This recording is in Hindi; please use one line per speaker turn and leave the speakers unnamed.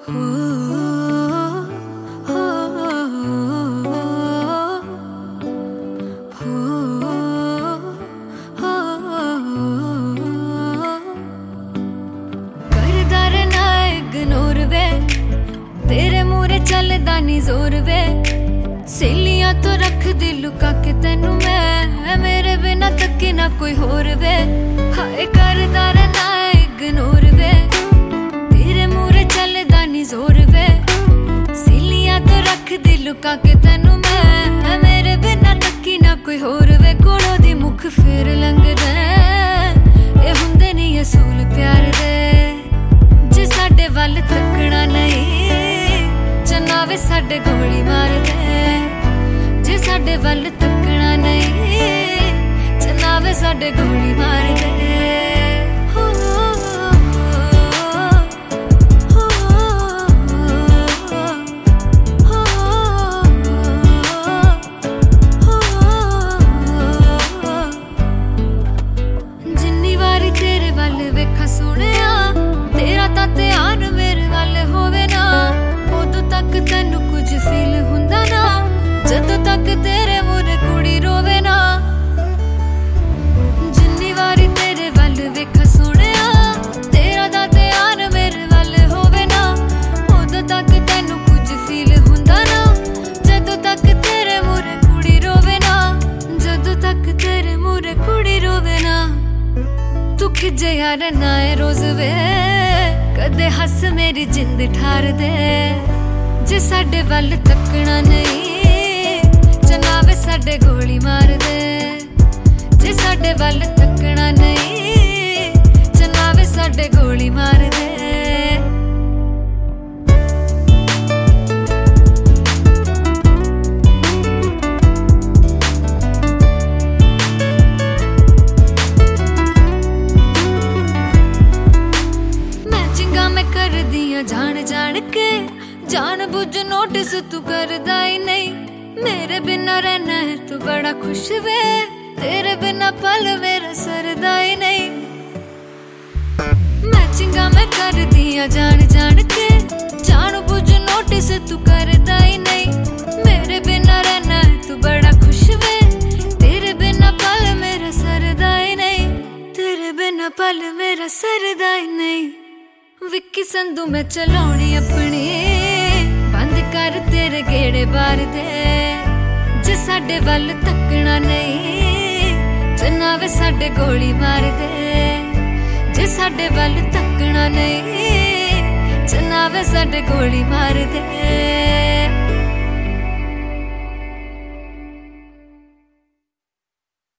चलदा नी जोर वे सहेलियां तो रख दी लुका के तेनू मैं मेरे बिना तके ना कोई होर वे हाय करदा रहना इग्नोर वे तेरे मूरे चलदा नी जोर वे सहेलियां तो रख दी लुका के तेनू मैं मेरे बिना तकी ना कोई होर वे कोलों दी मुख फेर लंघदा ए हुंदे नी असूल प्यार दे जे साडे वल तकना नहीं चन्नावे साडे गोली मार दे जे साडे वल तकना नहीं चन्नावे साडे गोली मार दे जिन्नी वारी तेरे वल वेखा सोहणिया तेरा तां ध्यान मेरे वल होवे ना तक तेनू कुछ फील हुंदा ना जदों तक तेरे मुरे कुड़ी रोवे ना जिन्नी वारी तेरे वल वेखा सोहणिया तेरा दा ध्यान मेरे वल होवे ना उदों तक तेनू कुछ फील हुंदा ना जदों तक तेरे मुरे कुड़ी रोवे ना जदों तक तेरे मुरे कुड़ी रोवे ना तू खिजे यार ना रोज वे कदे हस मेरी जिंद ठार दे जे साडे वल तकना नहीं चन्नावे साडे गोली मार दे जे साडे वल तकना नहीं चन्नावे साडे गोली मार दे मैचिंगा मैं कर दिया जान जान के जान बुझ नोटिस तू करदा ही नहीं मेरे बिना रहना है तू बड़ा खुश वे तेरे बिना पल मेरा सरदा ही नहीं मैचिंगा मैं कर दिया जान जान के जान बुझ नोटिस तू करदा ही नहीं मेरे बिना रहना है तू बड़ा खुश वे तेरे बिना पल मेरा सरदा ही नहीं तेरे बिना पल मेरा सरदा ही नहीं विक्की संधू मैं चलाउणी अपनी बंद कर तेरे गेड़े बार दे जे साडे वल तकना नहीं चन्नावे साडे गोली मार दे जे साडे वल तकना नहीं चन्नावे साडे गोली मार दे